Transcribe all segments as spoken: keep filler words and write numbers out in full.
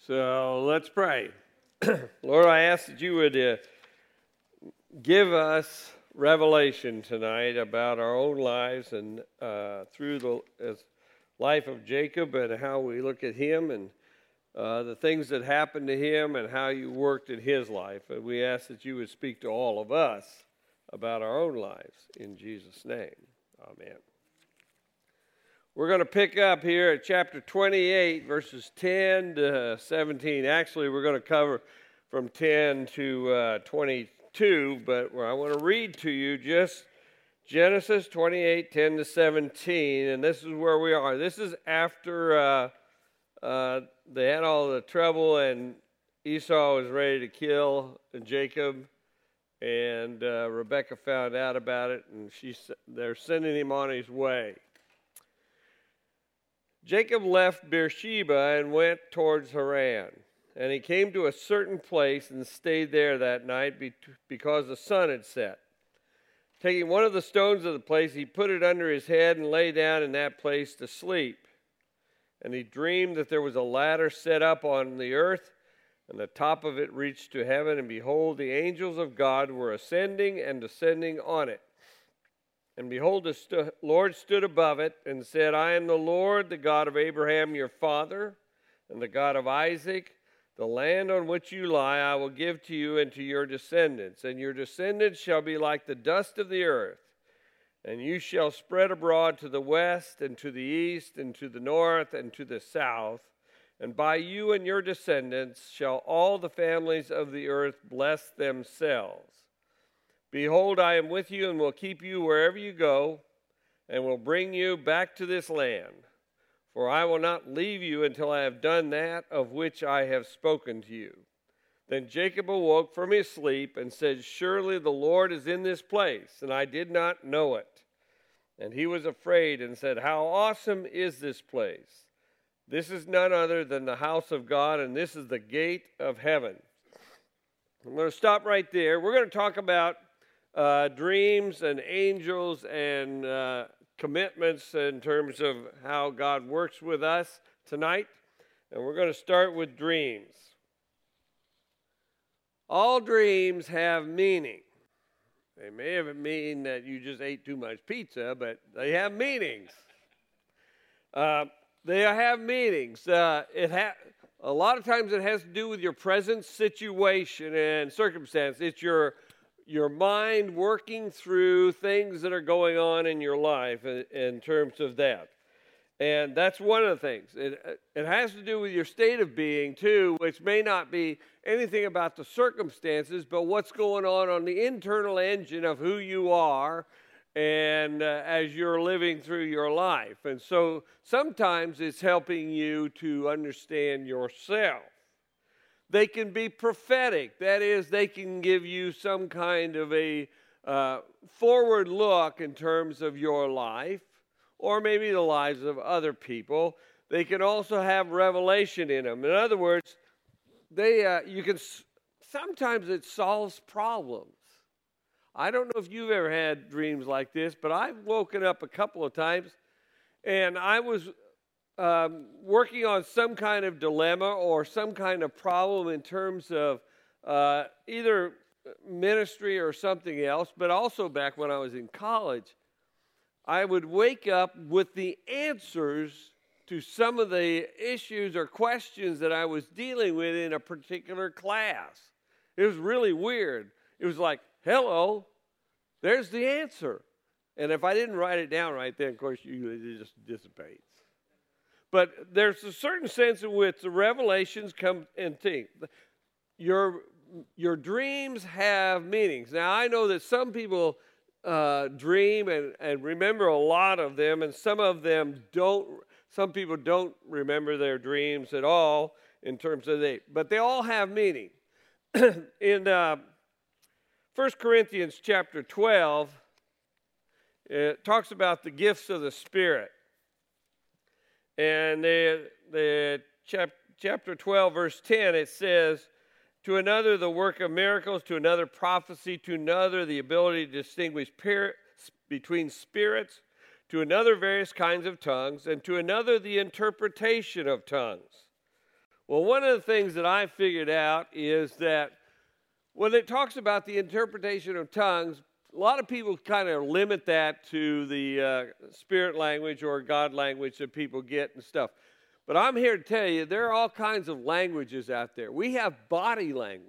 So let's pray. Lord, I ask that you would uh, give us revelation tonight about our own lives and uh, through the as life of Jacob and how we look at him and uh, the things that happened to him and how you worked in his life. And we ask that you would speak to all of us about our own lives. In Jesus' name, amen. We're going to pick up here at chapter twenty-eight, verses ten to seventeen. Actually, we're going to cover from ten to uh, twenty-two, but I want to read to you just Genesis twenty-eight, ten to seventeen, and this is where we are. This is after uh, uh, they had all the trouble, and Esau was ready to kill Jacob, and uh, Rebekah found out about it, and she they're sending him on his way. Jacob left Beersheba and went towards Haran, and he came to a certain place and stayed there that night because the sun had set. Taking one of the stones of the place, he put it under his head and lay down in that place to sleep. And he dreamed that there was a ladder set up on the earth, and the top of it reached to heaven, and behold, the angels of God were ascending and descending on it. And behold, the st- Lord stood above it and said, I am the Lord, the God of Abraham your father, and the God of Isaac. The land on which you lie I will give to you and to your descendants, and your descendants shall be like the dust of the earth. And you shall spread abroad to the west and to the east and to the north and to the south. And by you and your descendants shall all the families of the earth bless themselves. Behold, I am with you and will keep you wherever you go, and will bring you back to this land. For I will not leave you until I have done that of which I have spoken to you. Then Jacob awoke from his sleep and said, Surely the Lord is in this place, and I did not know it. And he was afraid and said, How awesome is this place! This is none other than the house of God, and this is the gate of heaven. I'm going to stop right there. We're going to talk about Uh, dreams and angels and uh, commitments in terms of how God works with us tonight. And we're going to start with dreams. All dreams have meaning. They may have mean that you just ate too much pizza, but they have meanings. Uh, they have meanings. Uh, it ha- a lot of times it has to do with your present situation and circumstance. It's your Your mind working through things that are going on in your life in, in terms of that. And that's one of the things. It, it has to do with your state of being, too, which may not be anything about the circumstances, but what's going on on the internal engine of who you are and uh, as you're living through your life. And so sometimes it's helping you to understand yourself. They can be prophetic. That is, they can give you some kind of a uh, forward look in terms of your life or maybe the lives of other people. They can also have revelation in them. In other words, they uh, you can sometimes it solves problems. I don't know if you've ever had dreams like this, but I've woken up a couple of times and I was Um, working on some kind of dilemma or some kind of problem in terms of uh, either ministry or something else, but also back when I was in college, I would wake up with the answers to some of the issues or questions that I was dealing with in a particular class. It was really weird. It was like, hello, there's the answer. And if I didn't write it down right then, of course, you, it just dissipates. But there's a certain sense in which the revelations come into your your dreams have meanings. Now, I know that some people uh, dream and, and remember a lot of them, and some of them don't. Some people don't remember their dreams at all in terms of they, but they all have meaning. In uh, First Corinthians chapter twelve, it talks about the gifts of the Spirit. And the, the chap, chapter twelve, verse ten, it says, To another the work of miracles, to another prophecy, to another the ability to distinguish par- between spirits, to another various kinds of tongues, and to another the interpretation of tongues. Well, one of the things that I figured out is that when it talks about the interpretation of tongues, a lot of people kind of limit that to the uh, spirit language or God language that people get and stuff. But I'm here to tell you, there are all kinds of languages out there. We have body language.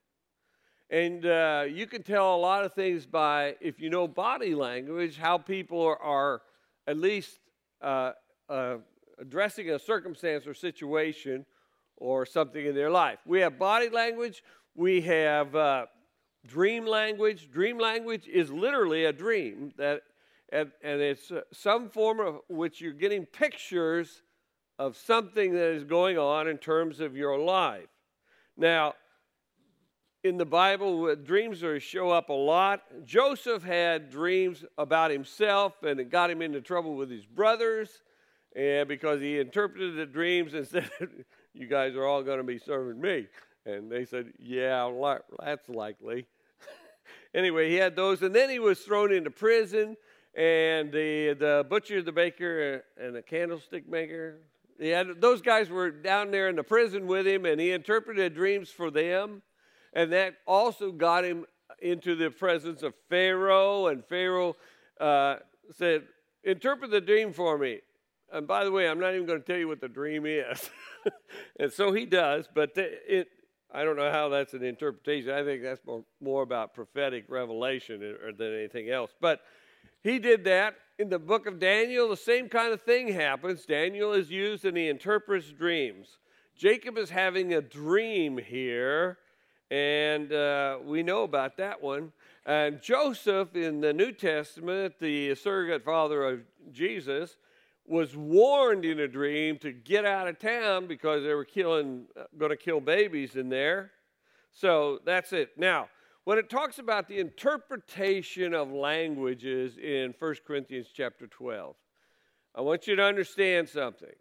And uh, you can tell a lot of things by, if you know body language, how people are, are at least uh, uh, addressing a circumstance or situation or something in their life. We have body language. We have uh, dream language. Dream language is literally a dream, that, and, and it's uh, some form of which you're getting pictures of something that is going on in terms of your life. Now, in the Bible, dreams are show up a lot. Joseph had dreams about himself, and it got him into trouble with his brothers, and because he interpreted the dreams and said, "You guys are all going to be serving me." And they said, "Yeah, that's likely." Anyway, he had those, and then he was thrown into prison, and the the butcher, the baker, and the candlestick maker, he had, those guys were down there in the prison with him, and he interpreted dreams for them. And that also got him into the presence of Pharaoh. And Pharaoh uh, said, "Interpret the dream for me." And by the way, I'm not even going to tell you what the dream is. And so he does, but it, I don't know how that's an interpretation. I think that's more, more about prophetic revelation than anything else. But he did that. In the book of Daniel, the same kind of thing happens. Daniel is used and he interprets dreams. Jacob is having a dream here. And uh, we know about that one. And Joseph in the New Testament, the surrogate father of Jesus, was warned in a dream to get out of town because they were killing, uh, going to kill babies in there. So that's it. Now, when it talks about the interpretation of languages in First Corinthians chapter twelve, I want you to understand something.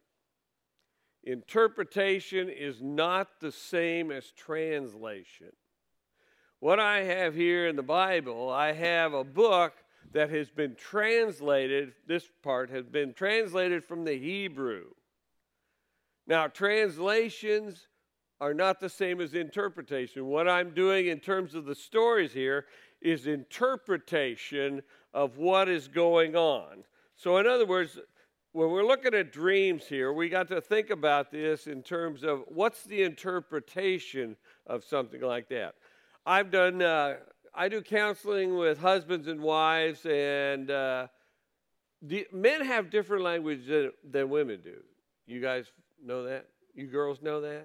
Interpretation is not the same as translation. What I have here in the Bible, I have a book that has been translated, this part has been translated from the Hebrew. Now, translations are not the same as interpretation. What I'm doing in terms of the stories here is interpretation of what is going on. So in other words, when we're looking at dreams here, we got to think about this in terms of what's the interpretation of something like that. I've done, uh, I do counseling with husbands and wives, and uh, the, men have different language than, than women do. You guys know that? You girls know that?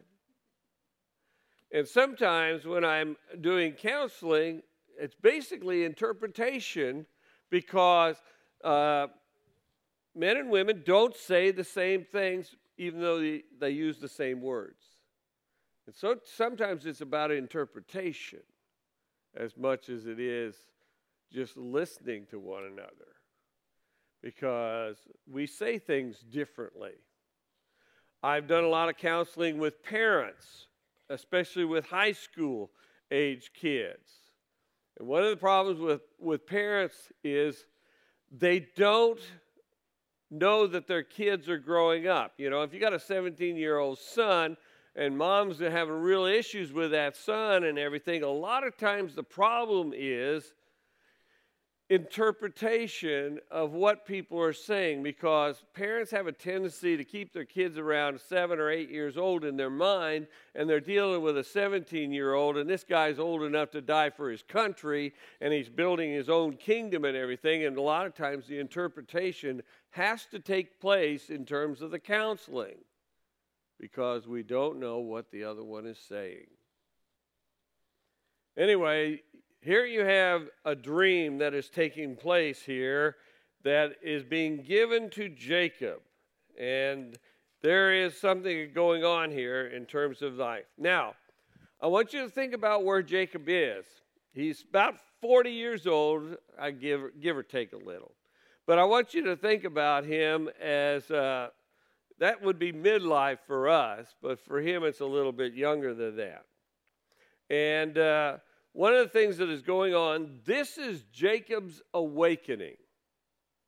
And sometimes when I'm doing counseling, it's basically interpretation because uh, men and women don't say the same things, even though they, they use the same words. And so sometimes it's about interpretation as much as it is just listening to one another, because we say things differently. I've done a lot of counseling with parents, especially with high school age kids. And one of the problems with, with parents is they don't know that their kids are growing up. You know, if you got a seventeen-year-old son and mom's having real issues with that son and everything, a lot of times the problem is interpretation of what people are saying, because parents have a tendency to keep their kids around seven or eight years old in their mind, and they're dealing with a seventeen-year-old, and this guy's old enough to die for his country, and he's building his own kingdom and everything, and a lot of times the interpretation has to take place in terms of the counseling, because we don't know what the other one is saying. Anyway, here you have a dream that is taking place here that is being given to Jacob. And there is something going on here in terms of life. Now, I want you to think about where Jacob is. He's about forty years old, I give, give or take a little. But I want you to think about him as, uh, that would be midlife for us, but for him it's a little bit younger than that. And uh, one of the things that is going on, this is Jacob's awakening.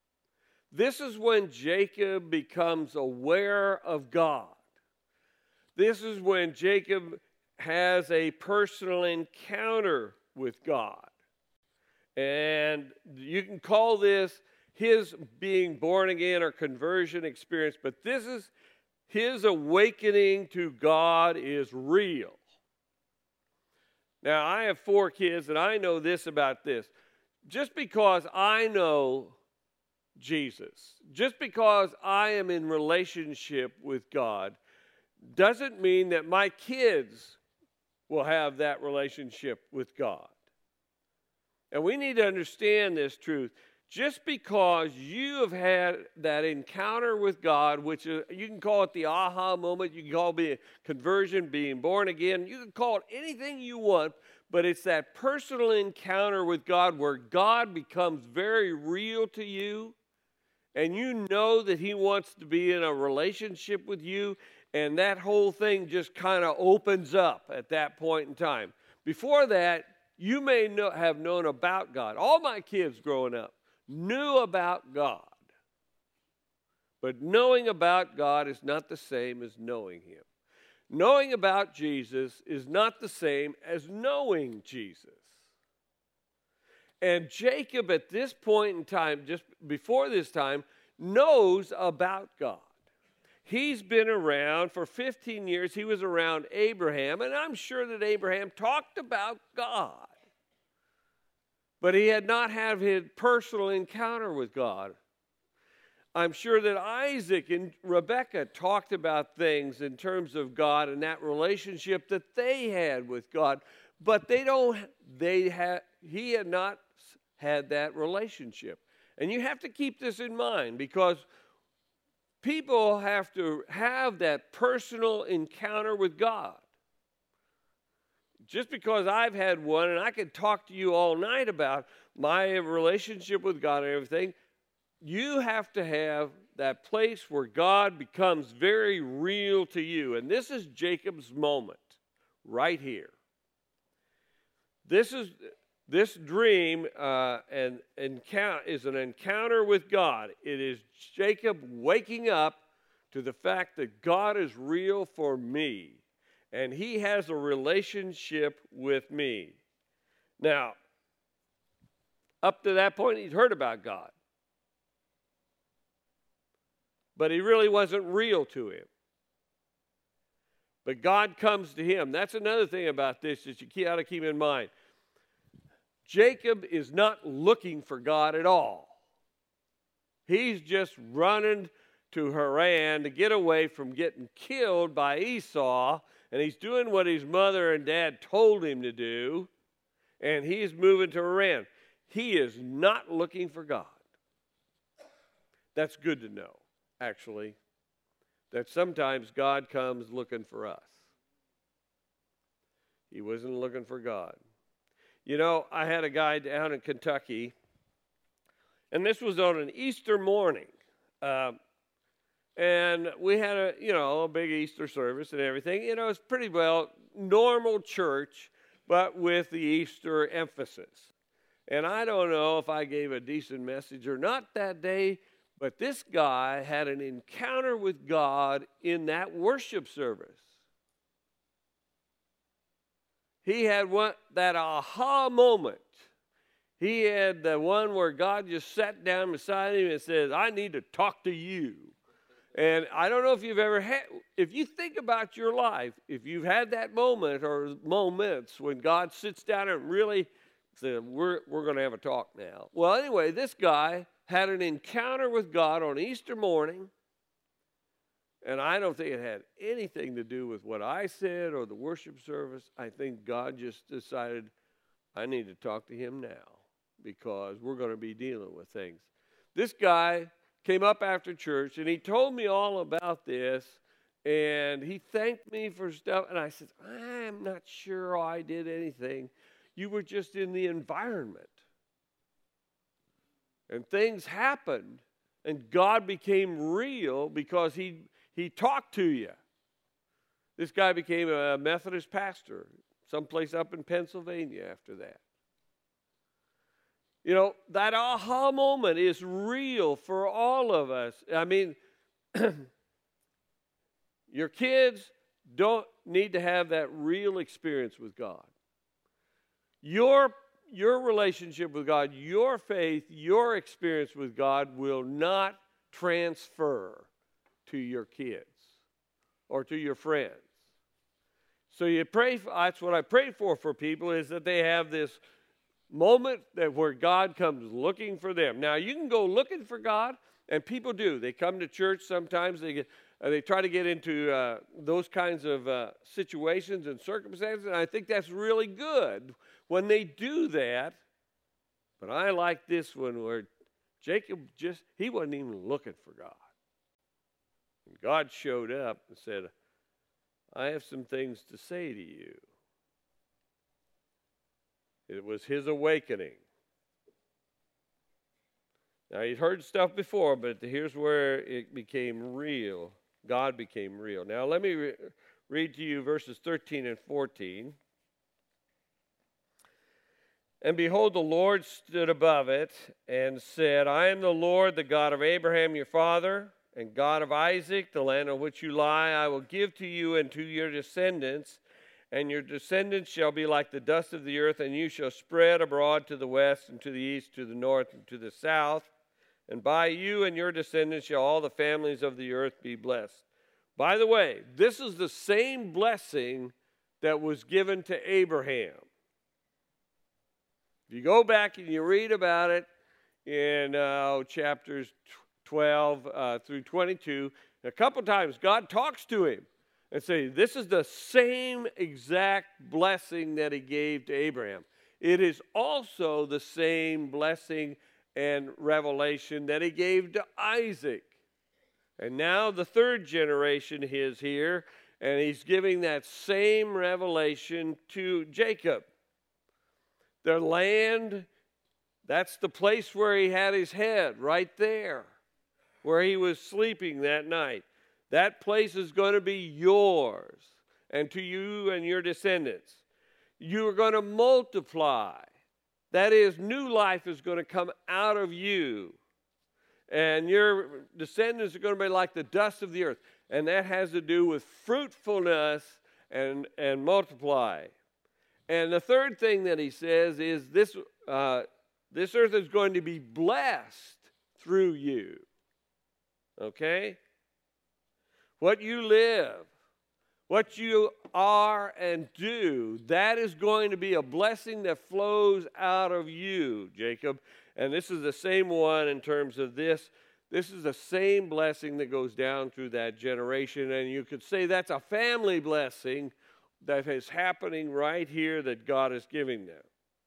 This is when Jacob becomes aware of God. This is when Jacob has a personal encounter with God. And you can call this his being born again or conversion experience, but this is his awakening to God is real. Now, I have four kids, and I know this about this. Just because I know Jesus, just because I am in relationship with God, doesn't mean that my kids will have that relationship with God. And we need to understand this truth. Just because you have had that encounter with God, which is, you can call it the aha moment, you can call it being conversion, being born again, you can call it anything you want, but it's that personal encounter with God where God becomes very real to you, and you know that he wants to be in a relationship with you, and that whole thing just kind of opens up at that point in time. Before that, you may know, have known about God. All my kids growing up knew about God. But knowing about God is not the same as knowing him. Knowing about Jesus is not the same as knowing Jesus. And Jacob at this point in time, just before this time, knows about God. He's been around for fifteen years. He was around Abraham, and I'm sure that Abraham talked about God. But he had not had his personal encounter with God. I'm sure that Isaac and Rebekah talked about things in terms of God and that relationship that they had with God, but they don't. They had. He had not had that relationship, and you have to keep this in mind because people have to have that personal encounter with God. Just because I've had one, and I could talk to you all night about my relationship with God and everything, you have to have that place where God becomes very real to you. And this is Jacob's moment right here. This is this dream uh, and encounter is an encounter with God. It is Jacob waking up to the fact that God is real for me. And he has a relationship with me. Now, up to that point, he'd heard about God. But he really wasn't real to him. But God comes to him. That's another thing about this that you got to keep in mind. Jacob is not looking for God at all. He's just running to Haran to get away from getting killed by Esau. And he's doing what his mother and dad told him to do, and he's moving to Haran. He is not looking for God. That's good to know, actually, that sometimes God comes looking for us. He wasn't looking for God. You know, I had a guy down in Kentucky, and this was on an Easter morning. Uh, And we had a, you know, a big Easter service and everything. You know, it's pretty well normal church, but with the Easter emphasis. And I don't know if I gave a decent message or not that day, but this guy had an encounter with God in that worship service. He had one, that aha moment. He had the one where God just sat down beside him and said, I need to talk to you. And I don't know if you've ever had, if you think about your life, if you've had that moment or moments when God sits down and really said, we're, we're going to have a talk now. Well, anyway, this guy had an encounter with God on Easter morning, and I don't think it had anything to do with what I said or the worship service. I think God just decided, I need to talk to him now because we're going to be dealing with things. This guy came up after church, and he told me all about this, and he thanked me for stuff, and I said, I'm not sure I did anything. You were just in the environment. And things happened, and God became real because he, he talked to you. This guy became a Methodist pastor someplace up in Pennsylvania after that. You know, that aha moment is real for all of us. I mean, your kids don't need to have that real experience with God. Your, your relationship with God, your faith, your experience with God will not transfer to your kids or to your friends. So you pray, for, that's what I pray for for people, is that they have this moment that where God comes looking for them. Now, you can go looking for God, and people do. They come to church sometimes. They get, uh, they try to get into uh, those kinds of uh, situations and circumstances, and I think that's really good when they do that. But I like this one where Jacob just, he wasn't even looking for God. And God showed up and said, I have some things to say to you. It was his awakening. Now, he'd heard stuff before, but here's where it became real. God became real. Now, let me re- read to you verses thirteen and fourteen. And behold, the Lord stood above it and said, I am the Lord, the God of Abraham your father, and God of Isaac, the land on which you lie, I will give to you and to your descendants, and your descendants shall be like the dust of the earth, and you shall spread abroad to the west and to the east, to the north and to the south. And by you and your descendants shall all the families of the earth be blessed. By the way, this is the same blessing that was given to Abraham. If you go back and you read about it in uh, chapters twelve uh, through twenty-two, a couple times God talks to him and says, this is the same exact blessing that he gave to Abraham. It is also the same blessing and revelation that he gave to Isaac. And now the third generation is here, and he's giving that same revelation to Jacob. The land, that's the place where he had his head, right there, where he was sleeping that night. That place is going to be yours, and to you and your descendants. You are going to multiply. That is, new life is going to come out of you. And your descendants are going to be like the dust of the earth. And that has to do with fruitfulness and, and multiply. And the third thing that he says is this, uh, this earth is going to be blessed through you. Okay? What you live, what you are and do, that is going to be a blessing that flows out of you, Jacob. And this is the same one in terms of this. This is the same blessing that goes down through that generation. And you could say that's a family blessing that is happening right here that God is giving them.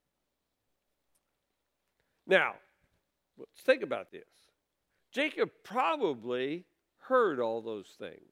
Now, let's think about this. Jacob probably heard all those things.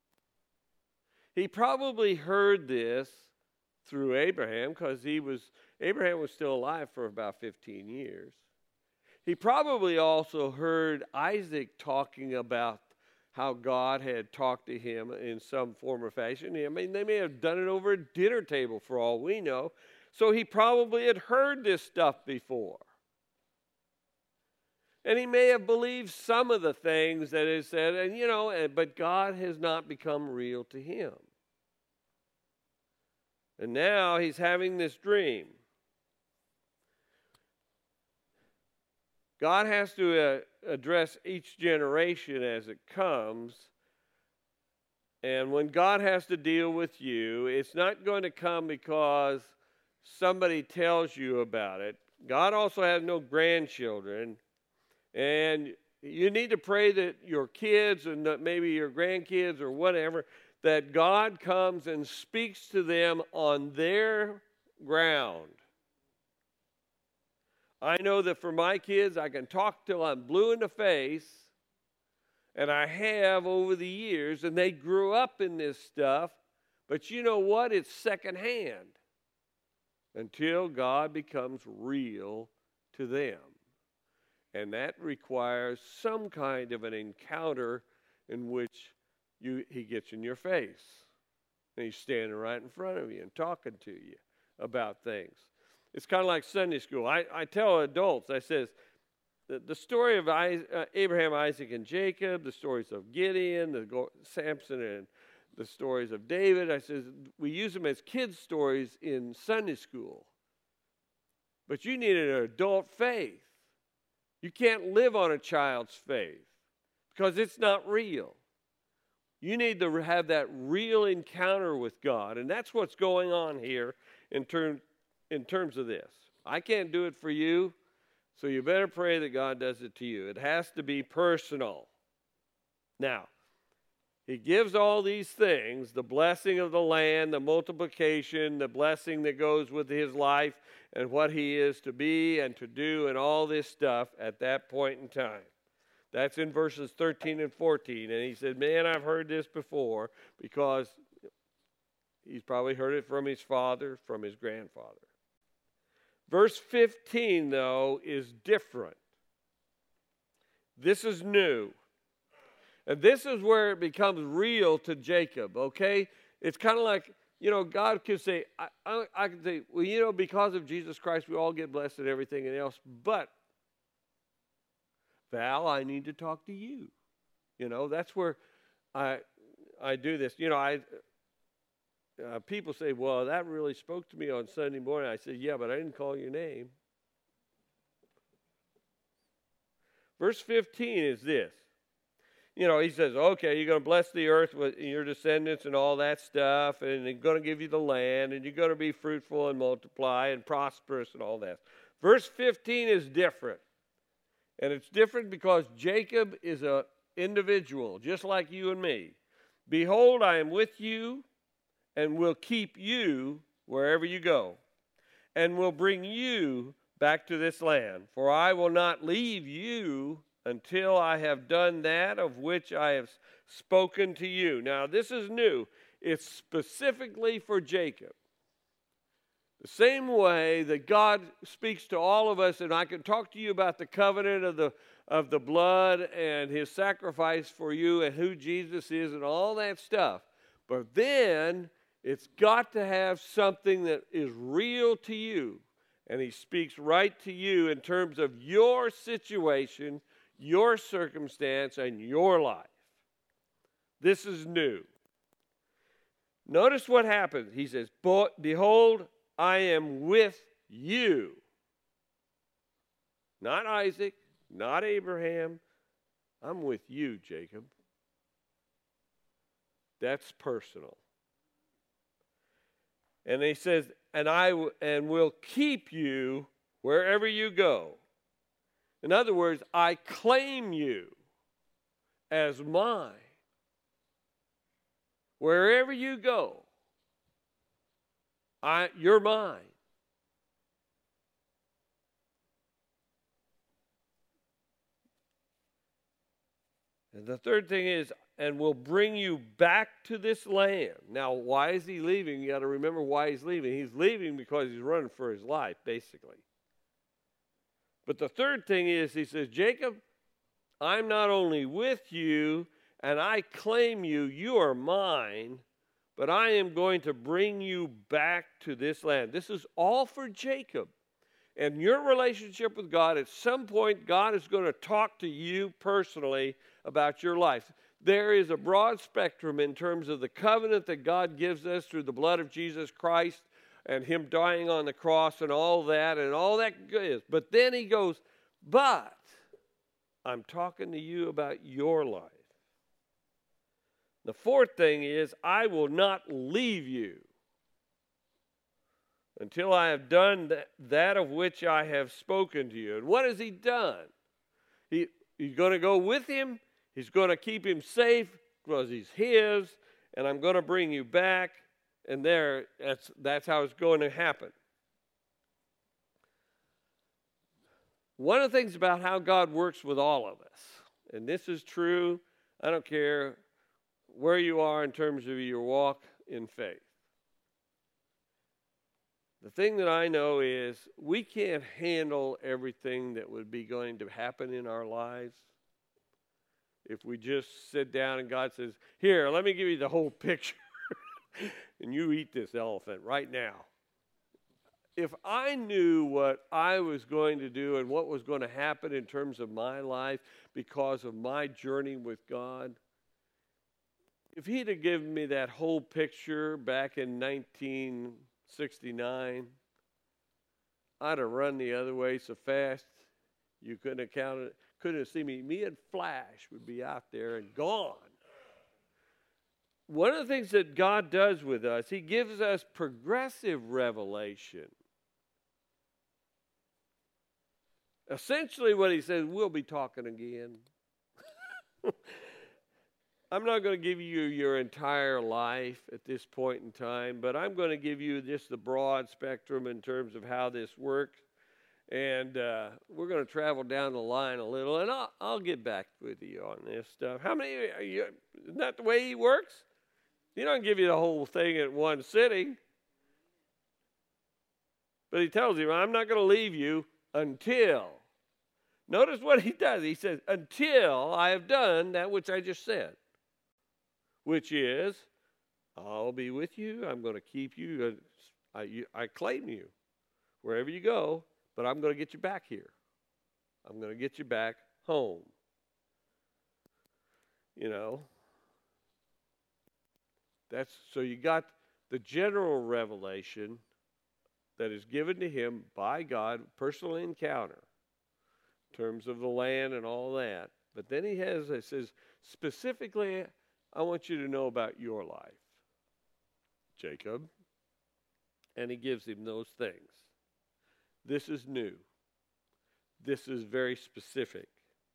He probably heard this through Abraham because he was Abraham was still alive for about fifteen years. He probably also heard Isaac talking about how God had talked to him in some form or fashion. I mean, they may have done it over a dinner table for all we know. So he probably had heard this stuff before. And he may have believed some of the things that it said, and you know, but God has not become real to him. And now he's having this dream. God has to uh, address each generation as it comes. And when God has to deal with you, it's not going to come because somebody tells you about it. God also has no grandchildren. And you need to pray that your kids and maybe your grandkids or whatever, that God comes and speaks to them on their ground. I know that for my kids, I can talk till I'm blue in the face, and I have over the years, and they grew up in this stuff, but you know what? It's secondhand until God becomes real to them. And that requires some kind of an encounter in which you, he gets in your face. And he's standing right in front of you and talking to you about things. It's kind of like Sunday school. I, I tell adults, I says, the, the story of I, uh, Abraham, Isaac, and Jacob, the stories of Gideon, the Samson, and the stories of David. I said, we use them as kids' stories in Sunday school. But you need an adult faith. You can't live on a child's faith because it's not real. You need to have that real encounter with God, and that's what's going on here in, term, in terms of this. I can't do it for you, so you better pray that God does it to you. It has to be personal. Now, he gives all these things, the blessing of the land, the multiplication, the blessing that goes with his life, and what he is to be and to do, and all this stuff at that point in time. That's in verses thirteen and fourteen. And he said, man, I've heard this before, because he's probably heard it from his father, from his grandfather. Verse fifteen, though, is different. This is new. And this is where it becomes real to Jacob, okay? It's kind of like, you know, God could say, I, I, I can say, well, you know, because of Jesus Christ, we all get blessed and everything else. But, Val, I need to talk to you. You know, that's where I I do this. You know, I uh, people say, well, that really spoke to me on Sunday morning. I said, yeah, but I didn't call your name. Verse fifteen is this. You know, he says, okay, you're going to bless the earth with your descendants and all that stuff, and he's going to give you the land, and you're going to be fruitful and multiply and prosperous and all that. Verse fifteen is different. And it's different because Jacob is an individual, just like you and me. Behold, I am with you and will keep you wherever you go, and will bring you back to this land. For I will not leave you until I have done that of which I have spoken to you. Now, this is new. It's specifically for Jacob. The same way that God speaks to all of us, and I can talk to you about the covenant of the, of the blood and his sacrifice for you and who Jesus is and all that stuff. But then it's got to have something that is real to you. And he speaks right to you in terms of your situation, your circumstance, and your life. This is new. Notice what happens. He says, behold, I am with you. Not Isaac, not Abraham. I'm with you, Jacob. That's personal. And he says, and I w- and will keep you wherever you go. In other words, I claim you as mine. Wherever you go, I, you're mine. And the third thing is, and will bring you back to this land. Now, why is he leaving? You got to remember why he's leaving. He's leaving because he's running for his life, basically. But the third thing is, he says, Jacob, I'm not only with you, and I claim you, you are mine, but I am going to bring you back to this land. This is all for Jacob. And your relationship with God, at some point, God is going to talk to you personally about your life. There is a broad spectrum in terms of the covenant that God gives us through the blood of Jesus Christ and him dying on the cross and all that, and all that is. But then he goes, but I'm talking to you about your life. The fourth thing is, I will not leave you until I have done that, that of which I have spoken to you. And what has he done? He, he's going to go with him. He's going to keep him safe because he's his. And I'm going to bring you back. And there, that's, that's how it's going to happen. One of the things about how God works with all of us, and this is true, I don't care where you are in terms of your walk in faith. The thing that I know is we can't handle everything that would be going to happen in our lives if we just sit down and God says, here, let me give you the whole picture and you eat this elephant right now. If I knew what I was going to do and what was going to happen in terms of my life because of my journey with God, if he'd have given me that whole picture back in nineteen sixty-nine, I'd have run the other way so fast you couldn't have counted, couldn't have seen me. Me and Flash would be out there and gone. One of the things that God does with us, he gives us progressive revelation. Essentially what he says, we'll be talking again. I'm not going to give you your entire life at this point in time, but I'm going to give you just the broad spectrum in terms of how this works. And uh, we're going to travel down the line a little, and I'll, I'll get back with you on this stuff. How many are you? Isn't that the way he works? He don't give you the whole thing at one sitting. But he tells you, I'm not going to leave you until. Notice what he does. He says, until I have done that which I just said. Which is, I'll be with you. I'm going to keep you. I, you. I claim you wherever you go, but I'm going to get you back here. I'm going to get you back home. You know. That's so you got the general revelation that is given to him by God, personal encounter, in terms of the land and all that. But then he has, it says, specifically, I want you to know about your life, Jacob. And he gives him those things. This is new. This is very specific.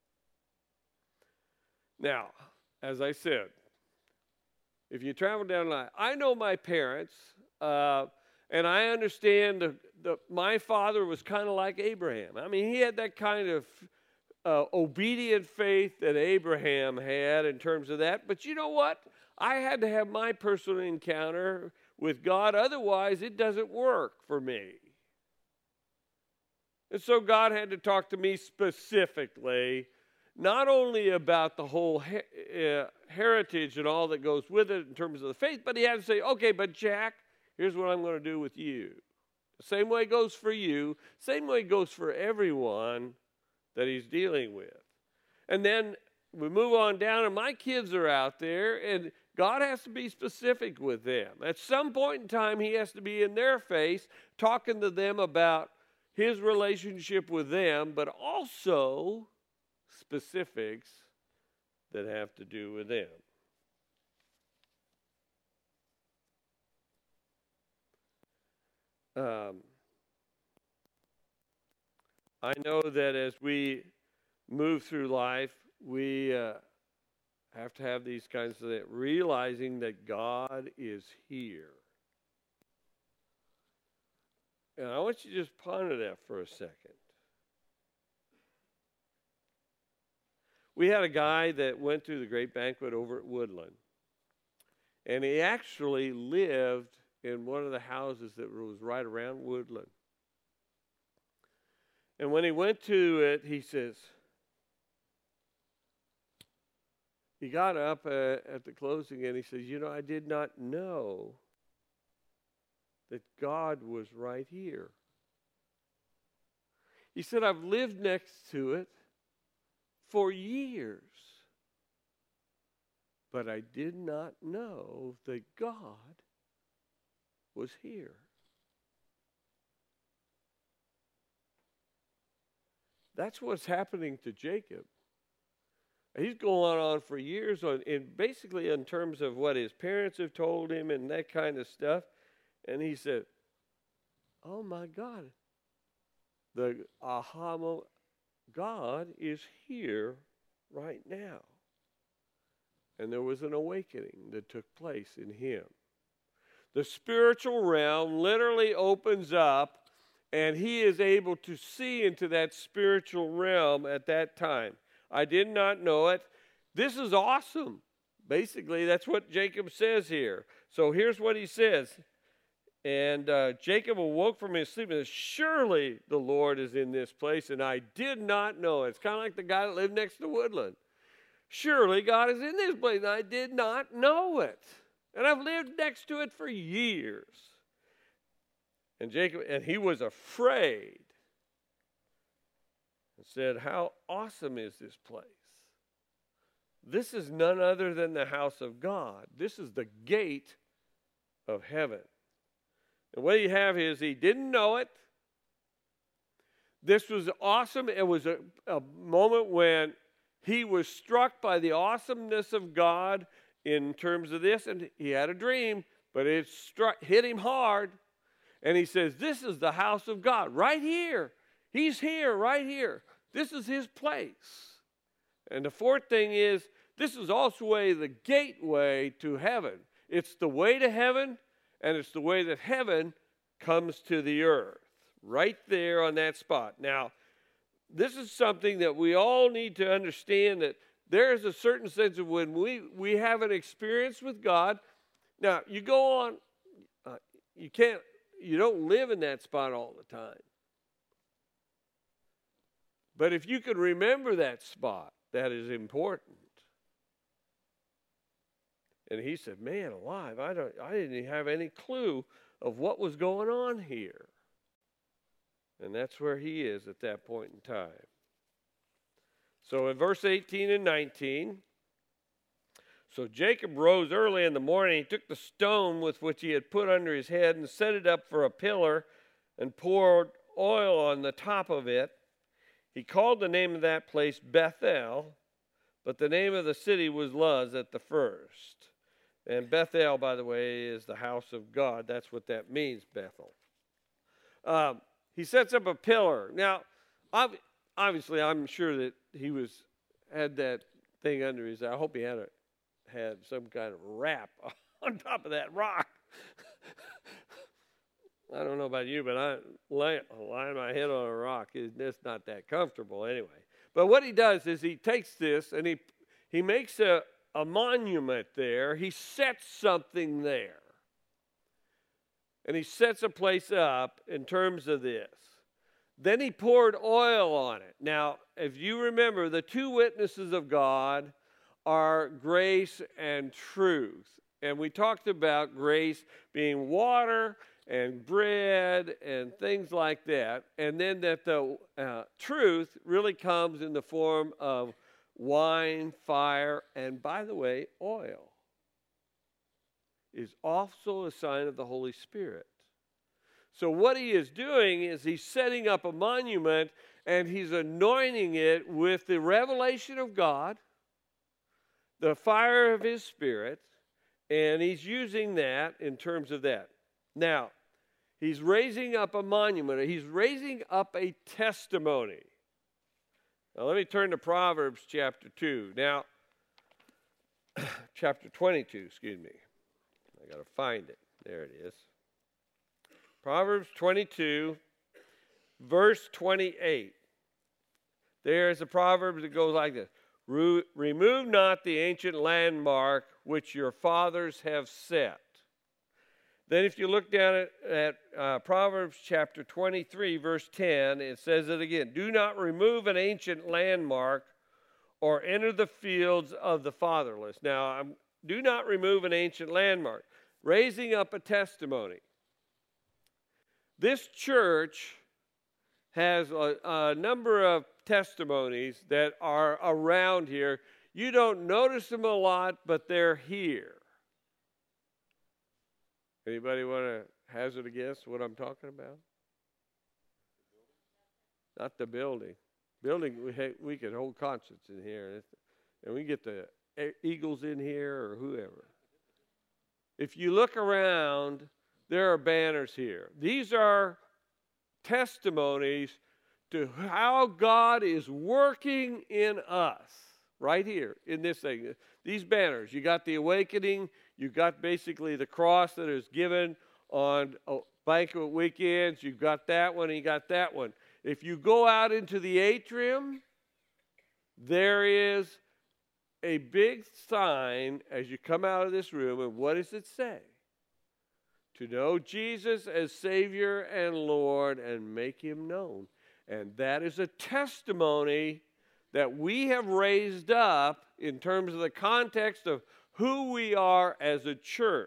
Now, as I said, if you travel down the line, I know my parents, uh, and I understand the, the, my father was kind of like Abraham. I mean, he had that kind of uh, obedient faith that Abraham had in terms of that. But you know what? I had to have my personal encounter with God. Otherwise, it doesn't work for me. And so God had to talk to me specifically, not only about the whole he- uh, heritage and all that goes with it in terms of the faith, but he had to say, okay, but Jack, here's what I'm going to do with you. The same way it goes for you, same way it goes for everyone that he's dealing with. And then we move on down, and my kids are out there, and God has to be specific with them. At some point in time, he has to be in their face, talking to them about his relationship with them, but also specifics that have to do with them. Um, I know that as we move through life, we uh, have to have these kinds of things, realizing that God is here. And I want you to just ponder that for a second. We had a guy that went to the great banquet over at Woodland. And he actually lived in one of the houses that was right around Woodland. And when he went to it, he says, he got up uh, at the closing and he says, you know, I did not know that God was right here. He said, I've lived next to it for years, but I did not know that God was here. That's what's happening to Jacob. He's going on for years on, in basically in terms of what his parents have told him and that kind of stuff. And he said, oh my God, the aha moment, God is here right now. And there was an awakening that took place in him. The spiritual realm literally opens up, and he is able to see into that spiritual realm at that time. I did not know it. This is awesome. Basically, that's what Jacob says here. So here's what he says. And uh, Jacob awoke from his sleep and said, surely the Lord is in this place, and I did not know it. It's kind of like the guy that lived next to Woodland. Surely God is in this place, and I did not know it. And I've lived next to it for years. And Jacob, and he was afraid and said, how awesome is this place? this is none other than the house of God. This is the gate of heaven. And what you have is he didn't know it. This was awesome. It was a, a moment when he was struck by the awesomeness of God in terms of this, and he had a dream, but it struck, hit him hard. And he says, this is the house of God, right here. He's here, right here. This is his place. And the fourth thing is, this is also the gateway to heaven. It's the way to heaven, and it's the way that heaven comes to the earth, right there on that spot. Now, this is something that we all need to understand, that there is a certain sense of when we, we have an experience with God. Now, you go on, uh, you can't, you don't live in that spot all the time. But if you can remember that spot, that is important. And he said, man alive, I don't I didn't even have any clue of what was going on here. And that's where he is at that point in time. So in verse eighteen and nineteen, so Jacob rose early in the morning. He took the stone with which he had put under his head and set it up for a pillar and poured oil on the top of it. He called the name of that place Bethel, but the name of the city was Luz at the first. And Bethel, by the way, is the house of God. That's what that means, Bethel. Um, he sets up a pillar. Now, ob- obviously, I'm sure that he was had that thing under his eye. I hope he had a, had some kind of wrap on top of that rock. I don't know about you, but I lay, lying my head on a rock is just not that comfortable anyway. But what he does is he takes this and he he makes a, a monument there. He sets something there. And he sets a place up in terms of this. Then he poured oil on it. Now, if you remember, the two witnesses of God are grace and truth. And we talked about grace being water and bread and things like that. And then that the uh, truth really comes in the form of wine, fire, and by the way, oil is also a sign of the Holy Spirit. So what he is doing is he's setting up a monument and he's anointing it with the revelation of God, the fire of his Spirit, and he's using that in terms of that. Now, he's raising up a monument. He's raising up a testimony. Now, let me turn to Proverbs chapter two. Now, chapter twenty-two, excuse me. I got to find it. There it is. Proverbs twenty-two, verse twenty-eight. There's a proverb that goes like this. Remove not the ancient landmark which your fathers have set. Then if you look down at, at uh, Proverbs chapter twenty-three, verse ten, it says it again. Do not remove an ancient landmark or enter the fields of the fatherless. Now, um, do not remove an ancient landmark. Raising up a testimony. This church has a, a number of testimonies that are around here. You don't notice them a lot, but they're here. Anybody want to hazard a guess what I'm talking about? Not the building. Building, we, ha- we can hold concerts in here, and we get the Eagles in here or whoever. If you look around, there are banners here. These are testimonies to how God is working in us, right here in this thing. These banners, you got the awakening, you got basically the cross that is given on banquet weekends, you've got that one, and you got that one. If you go out into the atrium, there is a big sign as you come out of this room, and what does it say? To know Jesus as Savior and Lord and make him known. And that is a testimony that we have raised up in terms of the context of who we are as a church.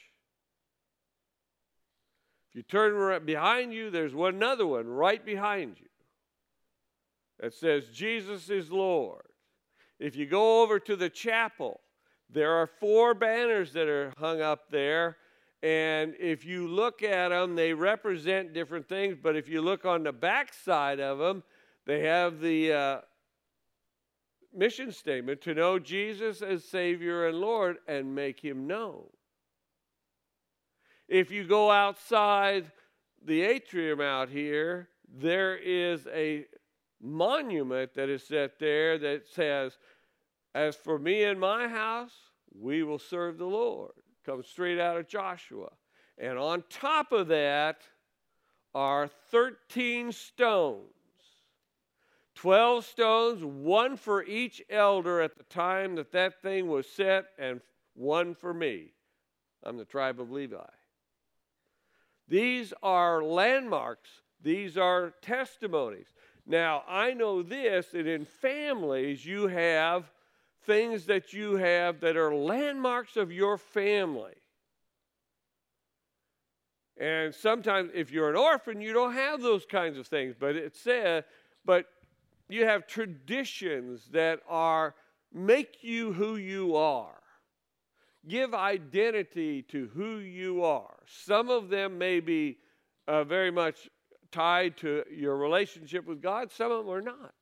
If you turn right behind you, there's one another one right behind you that says Jesus is Lord. If you go over to the chapel, there are four banners that are hung up there. And if you look at them, they represent different things. But if you look on the back side of them, they have the uh, mission statement, to know Jesus as Savior and Lord and make him known. If you go outside the atrium out here, there is a monument that is set there that says, as for me and my house, we will serve the Lord. Comes straight out of Joshua. And on top of that are thirteen stones. twelve stones, one for each elder at the time that that thing was set, and one for me. I'm the tribe of Levi. These are landmarks. These are testimonies. Now, I know this, that in families you have things that you have that are landmarks of your family. And sometimes if you're an orphan, you don't have those kinds of things. But it said, but you have traditions that are make you who you are. Give identity to who you are. Some of them may be uh, very much tied to your relationship with God. Some of them are not.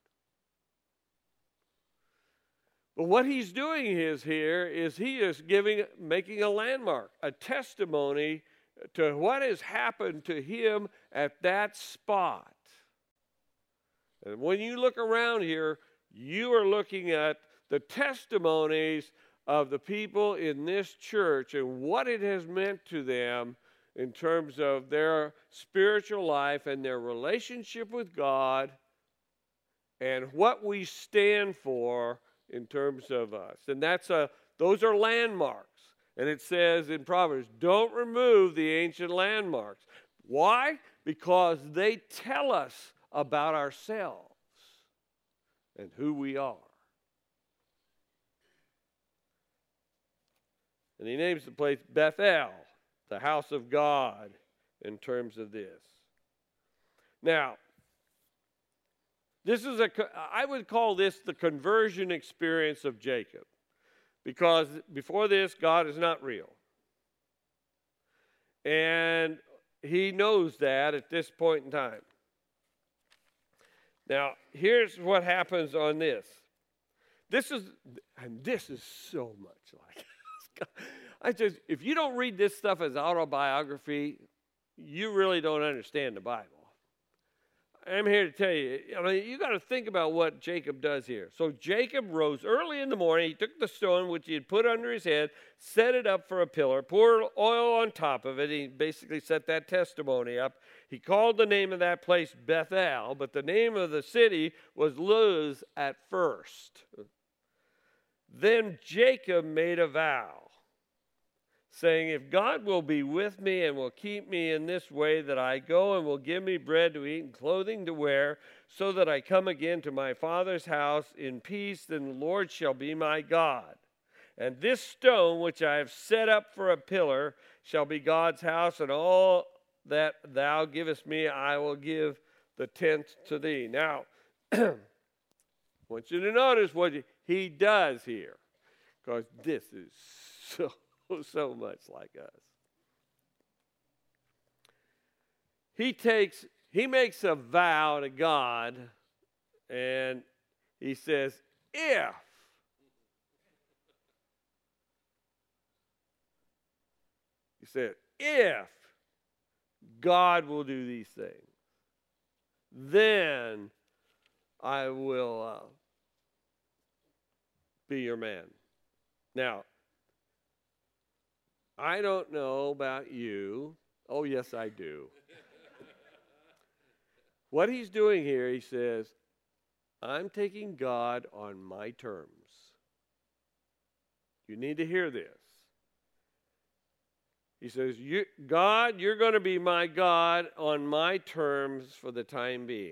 But what he's doing is here is he is giving, making a landmark, a testimony to what has happened to him at that spot. And when you look around here, you are looking at the testimonies of the people in this church and what it has meant to them in terms of their spiritual life and their relationship with God and what we stand for in terms of us. And that's a those are landmarks. And it says in Proverbs, don't remove the ancient landmarks. Why? Because they tell us about ourselves and who we are. And he names the place Bethel, the house of God, in terms of this. Now, this is a, I would call this the conversion experience of Jacob. Because before this, God is not real. And he knows that at this point in time. Now, here's what happens on this. This is, and this is so much like I just, if you don't read this stuff as autobiography, you really don't understand the Bible. I'm here to tell you, I mean, you got to think about what Jacob does here. So Jacob rose early in the morning. He took the stone which he had put under his head, set it up for a pillar, poured oil on top of it. He basically set that testimony up. He called the name of that place Bethel, but the name of the city was Luz at first. Then Jacob made a vow, saying, if God will be with me and will keep me in this way that I go and will give me bread to eat and clothing to wear, so that I come again to my father's house in peace, then the Lord shall be my God. And this stone which I have set up for a pillar shall be God's house, and all that thou givest me I will give the tenth to thee. Now, I want you to notice what he does here, because this is so so much like us. He takes, he makes a vow to God, and he says, if, he said, if God will do these things, then I will uh, be your man. Now, I don't know about you. Oh, yes, I do. What he's doing here, he says, I'm taking God on my terms. You need to hear this. He says, you, God, you're going to be my God on my terms for the time being.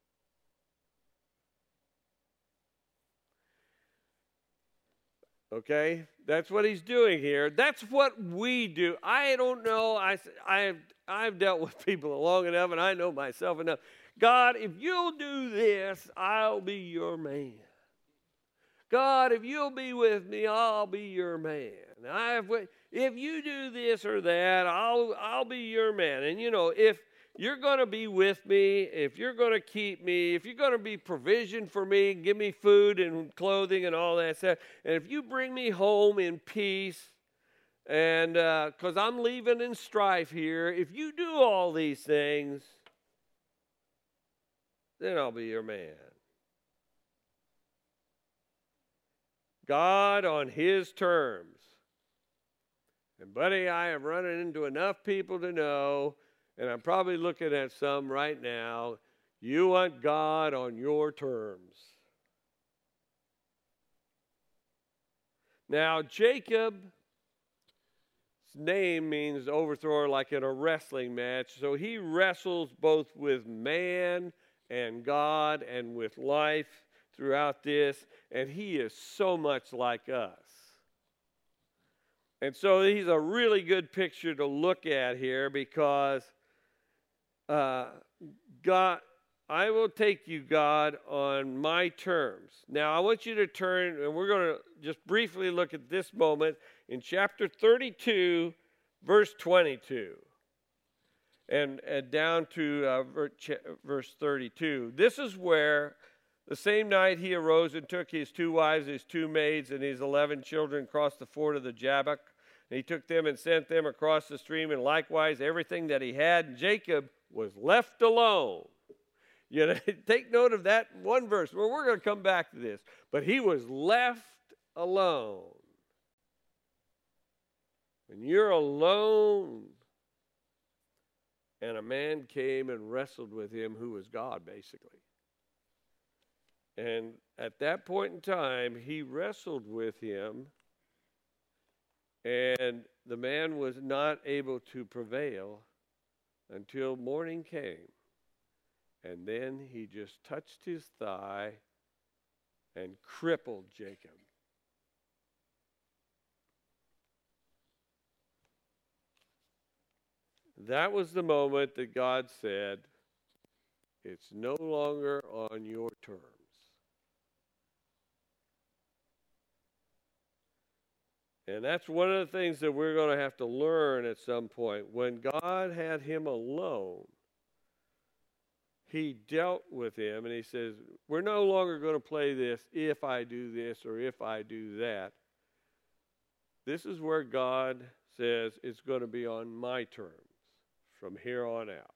Okay, that's what he's doing here. That's what we do. I don't know. I, I've, I've dealt with people long enough, and I know myself enough. God, if you'll do this, I'll be your man. God, if you'll be with me, I'll be your man. I've, if you do this or that, I'll, I'll be your man. And, you know, if you're going to be with me, if you're going to keep me, if you're going to be provision for me, give me food and clothing and all that stuff, and if you bring me home in peace, and because uh, I'm leaving in strife here, if you do all these things, then I'll be your man. God on his terms. And buddy, I have run into enough people to know, and I'm probably looking at some right now, you want God on your terms. Now, Jacob's name means overthrower, like in a wrestling match. So he wrestles both with man and God and with life throughout this, and he is so much like us. And so he's a really good picture to look at here, because uh, God, I will take you, God, on my terms. Now, I want you to turn, and we're going to just briefly look at this moment in chapter thirty-two, verse twenty-two, and, and down to uh, verse thirty-two. This is where the same night he arose and took his two wives, his two maids, and his eleven children, across the ford of the Jabbok. And he took them and sent them across the stream, and likewise everything that he had. And Jacob was left alone. You know, take note of that one verse. Well, we're going to come back to this. But he was left alone. When you're alone, and a man came and wrestled with him who was God, basically. And at that point in time, he wrestled with him, and the man was not able to prevail until morning came. And then he just touched his thigh and crippled Jacob. That was the moment that God said, it's no longer on your terms. And that's one of the things that we're going to have to learn at some point. When God had him alone, he dealt with him, and he says, we're no longer going to play this, if I do this or if I do that. This is where God says it's going to be on my terms from here on out.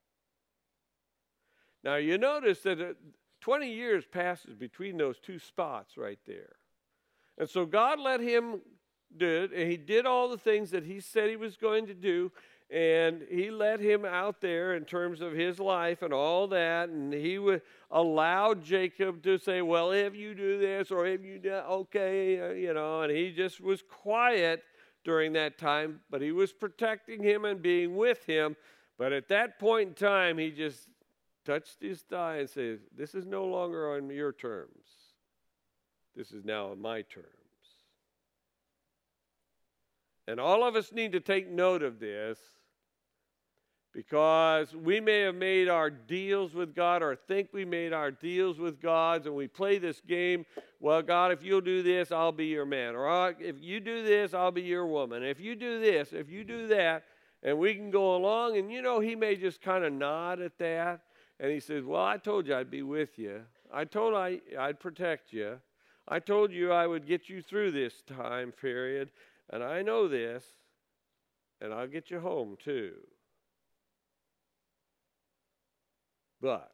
Now, you notice that twenty years passes between those two spots right there. And so God let him do it, and he did all the things that he said he was going to do, and he let him out there in terms of his life and all that, and he would allow Jacob to say, well, if you do this or if you do, okay, you know, and he just was quiet during that time, but he was protecting him and being with him. But at that point in time, he just touched his thigh and says, this is no longer on your terms. This is now on my terms. And all of us need to take note of this, because we may have made our deals with God, or think we made our deals with God, and we play this game, well, God, if you'll do this, I'll be your man. Or if you do this, I'll be your woman. If you do this, if you do that, and we can go along, and you know, he may just kind of nod at that, and he says, well, I told you I'd be with you. I told I, I'd protect you. I told you I would get you through this time period. And I know this, and I'll get you home too. But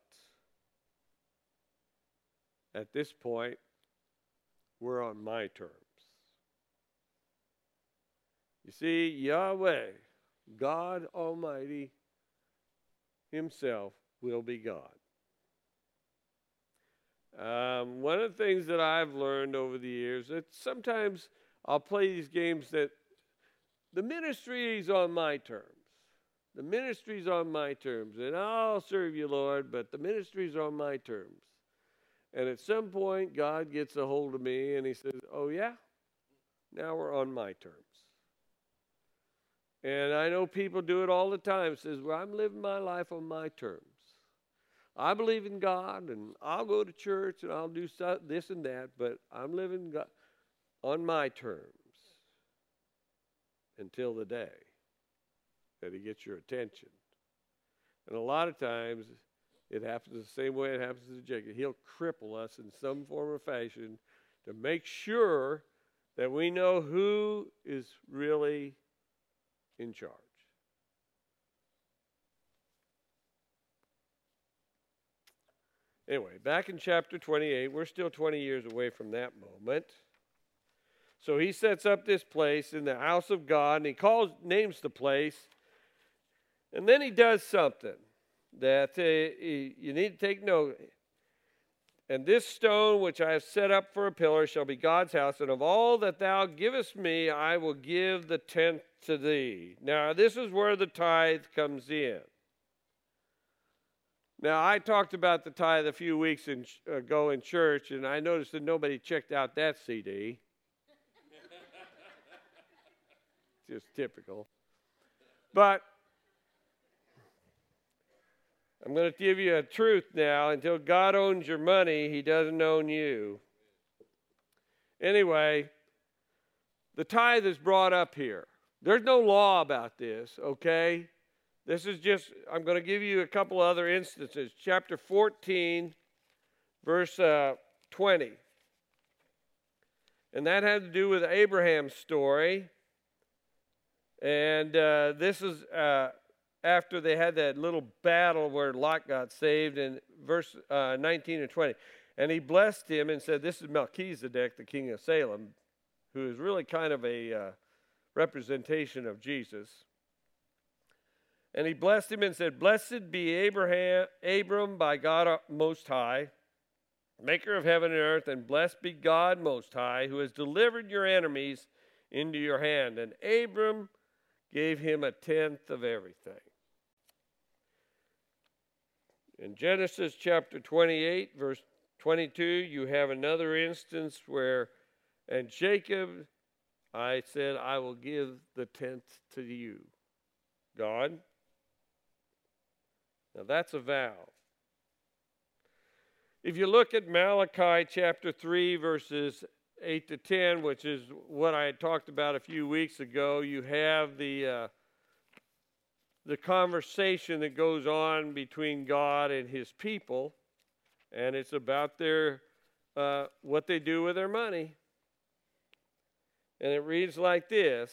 at this point, we're on my terms. You see, Yahweh, God Almighty himself, will be God. Um, one of the things that I've learned over the years, that sometimes I'll play these games that the ministry is on my terms. The ministry is on my terms. And I'll serve you, Lord, but the ministry is on my terms. And at some point, God gets a hold of me and he says, oh, yeah? Now we're on my terms. And I know people do it all the time. Says, well, I'm living my life on my terms. I believe in God, and I'll go to church, and I'll do this and that, but I'm living God on my terms until the day that he gets your attention. And a lot of times, it happens the same way it happens to Jacob. He'll cripple us in some form or fashion to make sure that we know who is really in charge. Anyway, back in chapter twenty-eight, we're still twenty years away from that moment. So he sets up this place in the house of God, and he calls, names the place, and then he does something that uh, you need to take note. And this stone which I have set up for a pillar shall be God's house, and of all that thou givest me, I will give the tenth to thee. Now, this is where the tithe comes in. Now, I talked about the tithe a few weeks in, ago in church, and I noticed that nobody checked out that C D. Just typical. But I'm going to give you a truth now. Until God owns your money, he doesn't own you. Anyway, the tithe is brought up here. There's no law about this, okay? This is just, I'm going to give you a couple other instances. Chapter fourteen, verse uh, twenty. And that had to do with Abraham's story. And uh, this is uh, after they had that little battle where Lot got saved in verse uh, nineteen and twenty. And he blessed him and said, this is Melchizedek, the king of Salem, who is really kind of a uh, representation of Jesus. And he blessed him and said, blessed be Abraham, Abram by God Most High, maker of heaven and earth, and blessed be God Most High, who has delivered your enemies into your hand. And Abram gave him a tenth of everything. In Genesis chapter twenty-eight, verse twenty-two, you have another instance where, and Jacob, I said, I will give the tenth to you, God. Now that's a vow. If you look at Malachi chapter three, verses eight to ten, which is what I had talked about a few weeks ago, you have the uh, the conversation that goes on between God and his people, and it's about their uh, what they do with their money. And it reads like this: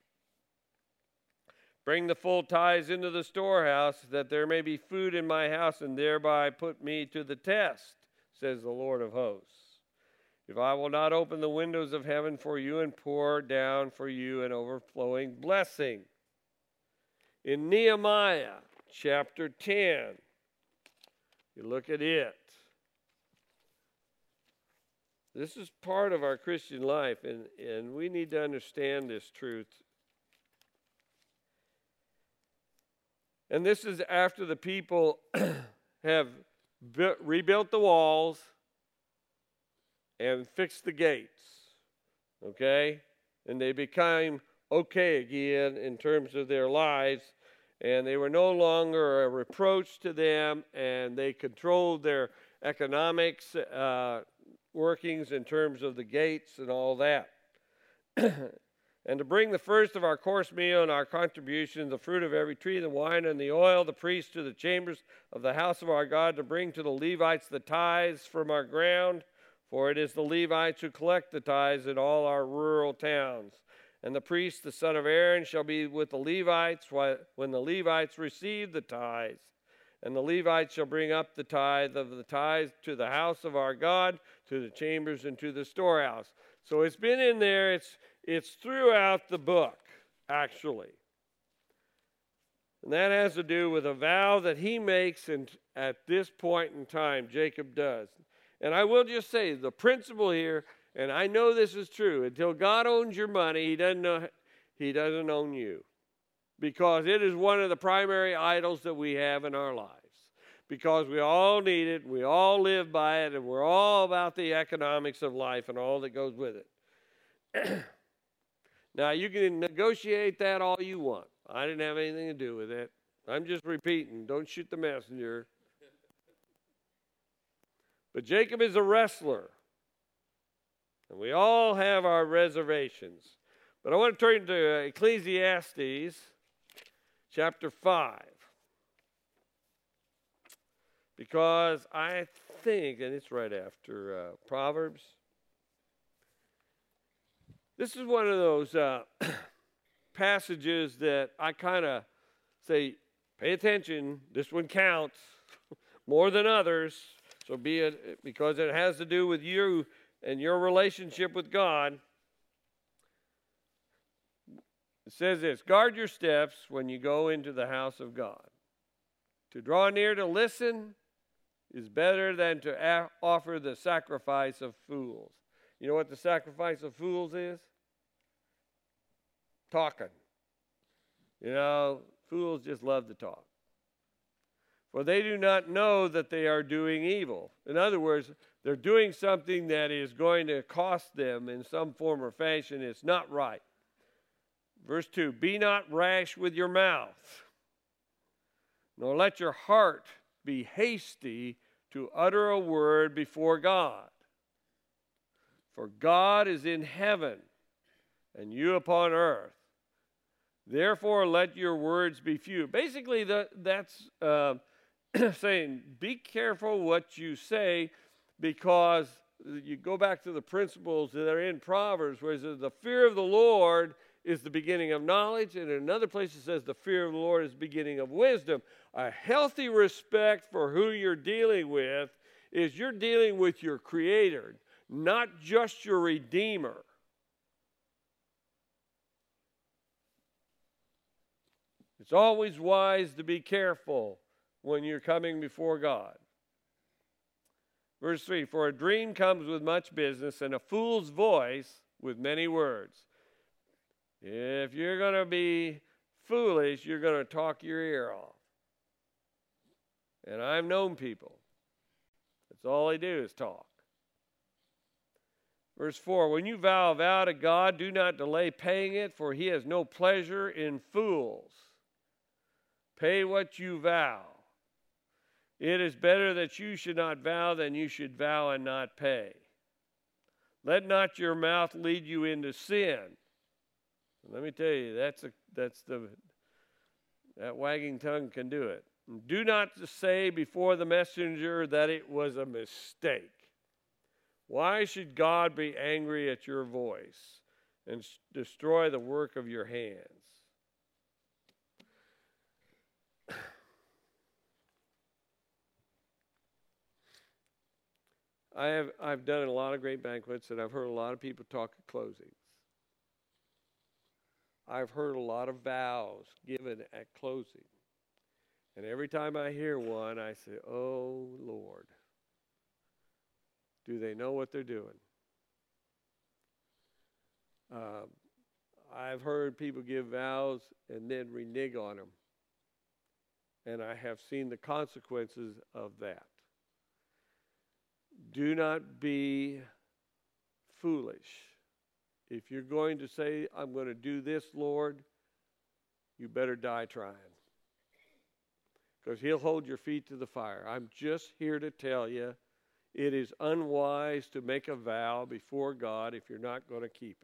bring the full tithes into the storehouse, that there may be food in my house, and thereby put me to the test, says the Lord of hosts. If I will not open the windows of heaven for you and pour down for you an overflowing blessing. In Nehemiah chapter ten, you look at it. This is part of our Christian life, and, and we need to understand this truth. And this is after the people have built, rebuilt the walls and fixed the gates, okay? And they became okay again in terms of their lives, and they were no longer a reproach to them, and they controlled their economics uh, workings in terms of the gates and all that. And to bring the first of our course meal and our contribution, the fruit of every tree, the wine and the oil, the priest to the chambers of the house of our God, to bring to the Levites the tithes from our ground, for it is the Levites who collect the tithes in all our rural towns. And the priest, the son of Aaron, shall be with the Levites when the Levites receive the tithes. And the Levites shall bring up the tithe of the tithes to the house of our God, to the chambers and to the storehouse. So it's been in there. It's It's throughout the book, actually. And that has to do with a vow that he makes in, at this point in time, Jacob does. And I will just say, the principle here, and I know this is true, until God owns your money, he doesn't know, he doesn't own you. Because it is one of the primary idols that we have in our lives. Because we all need it, we all live by it, and we're all about the economics of life and all that goes with it. Now, you can negotiate that all you want. I didn't have anything to do with it. I'm just repeating. Don't shoot the messenger. But Jacob is a wrestler. And we all have our reservations. But I want to turn to Ecclesiastes chapter five. Because I think, and it's right after uh, Proverbs, this is one of those uh, passages that I kind of say, pay attention, this one counts more than others. So be it, because it has to do with you and your relationship with God. It says this, guard your steps when you go into the house of God. To draw near to listen is better than to a- offer the sacrifice of fools. You know what the sacrifice of fools is? Talking. You know, fools just love to talk. For they do not know that they are doing evil. In other words, they're doing something that is going to cost them in some form or fashion. It's not right. Verse two, be not rash with your mouth, nor let your heart be hasty to utter a word before God. For God is in heaven, and you upon earth. Therefore, let your words be few. Basically, the, that's uh, saying, be careful what you say, because you go back to the principles that are in Proverbs, where it says the fear of the Lord is the beginning of knowledge, and in another place it says the fear of the Lord is the beginning of wisdom. A healthy respect for who you're dealing with is you're dealing with your Creator, not just your Redeemer. It's always wise to be careful when you're coming before God. Verse three, for a dream comes with much business, and a fool's voice with many words. If you're going to be foolish, you're going to talk your ear off. And I've known people. That's all they do is talk. Verse four, when you vow a vow to God, do not delay paying it, for he has no pleasure in fools. Pay what you vow. It is better that you should not vow than you should vow and not pay. Let not your mouth lead you into sin. Let me tell you, that's a, that's the that wagging tongue can do it. Do not say before the messenger that it was a mistake. Why should God be angry at your voice and destroy the work of your hands? I have I've done a lot of great banquets, and I've heard a lot of people talk at closings. I've heard a lot of vows given at closing. And every time I hear one, I say, oh, Lord, do they know what they're doing? Um, I've heard people give vows and then renege on them. And I have seen the consequences of that. Do not be foolish. If you're going to say, I'm going to do this, Lord, you better die trying. Because he'll hold your feet to the fire. I'm just here to tell you, it is unwise to make a vow before God if you're not going to keep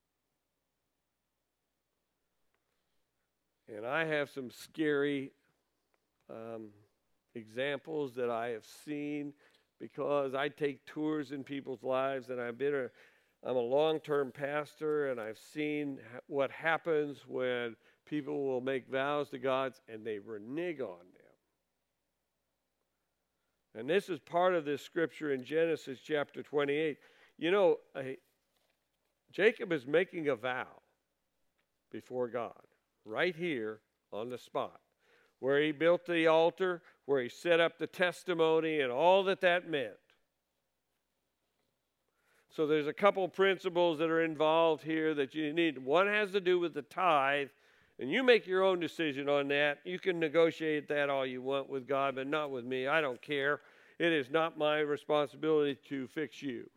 it. And I have some scary um, examples that I have seen, because I take tours in people's lives, and I've been a I'm a long-term pastor, and I've seen ha- what happens when people will make vows to God and they renege on them. And this is part of this scripture in Genesis chapter twenty-eight. You know, a, Jacob is making a vow before God right here on the spot, where he built the altar, where he set up the testimony, and all that that meant. So there's a couple principles that are involved here that you need. One has to do with the tithe, and you make your own decision on that. You can negotiate that all you want with God, but not with me. I don't care. It is not my responsibility to fix you